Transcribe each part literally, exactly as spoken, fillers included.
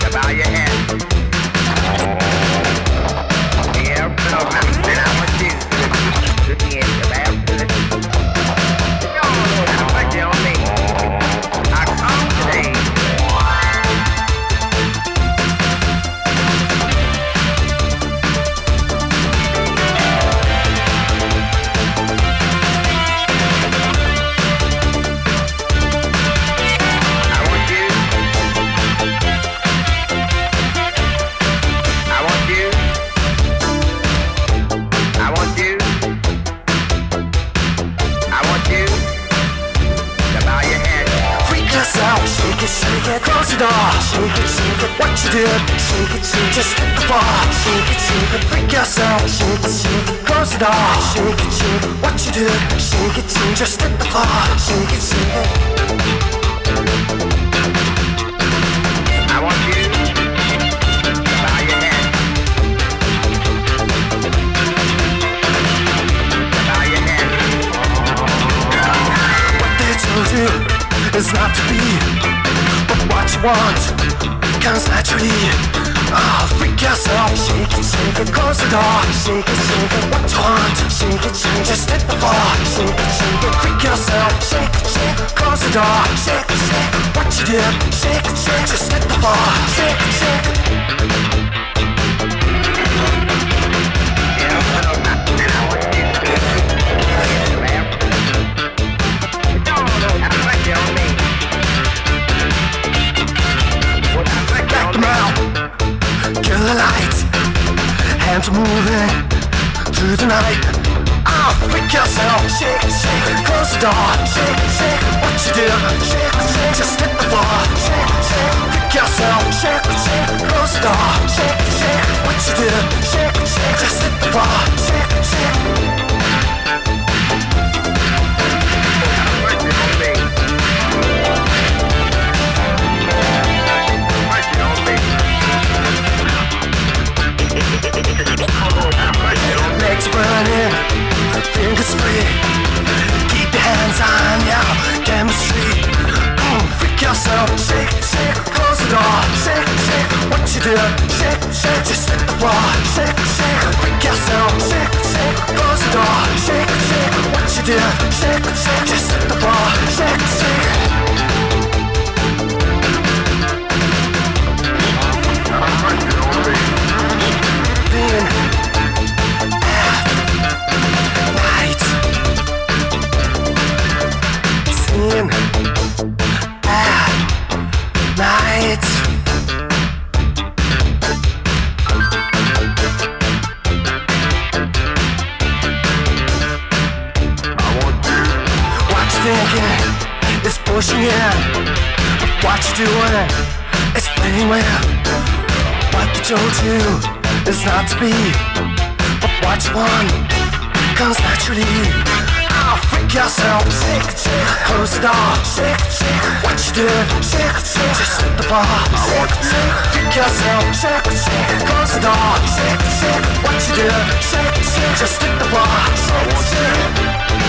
Bow your head. Yeah, no, and I want you to look in the bathroom. You don't know how much on me. I come today. Shake it, close the door. Shake it, shake it, what you did. Shake it, shake it, just hit the floor. Shake it, shake it, freak yourself. Shake it, shake it, close the door. Shake it, shake it, what you did. Shake it, shake it, just hit the floor. Shake it, shake it. I want you to bow your head. Bow your head. What they told you is not to be, but what you want comes naturally. Ah, oh, freak yourself. Shake it, shake it, close the door. Shake it, shake it, what you want. Shake it, shake it, just hit the floor. Shake it, shake it, freak yourself. Shake it, shake it, close the door. Shake it, shake it, what you did. Shake it, shake it, just hit the floor. Shake it, shake it. Kill the light, hands moving through the night. Ah, oh, freak yourself. Shake it, shake it, close the door. Shake it, shake it, what you did. Shake it, shake it, just hit the floor. Shake it, shake it, freak yourself. Shake it, shake it, close the door. Shake it, shake it, what you did. Shake it, shake it, just hit the floor. Shake it, shake it. Legs burning, fingers free. Keep your hands on your chemistry. Mm, freak yourself. Shake, shake, close the door. Shake, shake, what you do. Shake, shake, just hit the floor. Shake, shake, freak yourself. Shake, shake, close the door. Shake, shake, what you do. Shake, shake, just hit the floor. Shake, shake. Being night, seeing at night. What you thinking is pushing in. What you doing is playing with. What they told you is not to be, but what you want comes naturally. Ah, oh, freak yourself. Shake it, shake it, close the door. Shake it, shake it, what you did. Shake it, shake it, just hit the floor. Shake it, shake it, freak yourself. Shake it, shake it, close the door. Shake it, shake it, what you did. Shake it, shake it, just hit the floor. Shake it, shake it.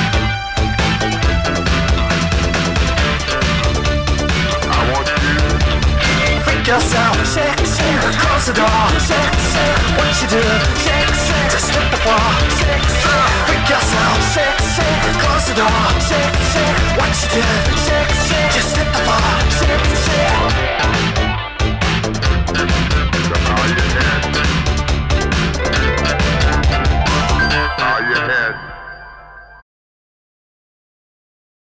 Yourself, shake, shake, close the door. Shake, shake, what you do. Shake, shake, just hit the floor. Shake, shake, freak yourself. Shake, shake, close the door. Shake, shake, what you do. Shake, shake, just hit the floor. Shake, shake.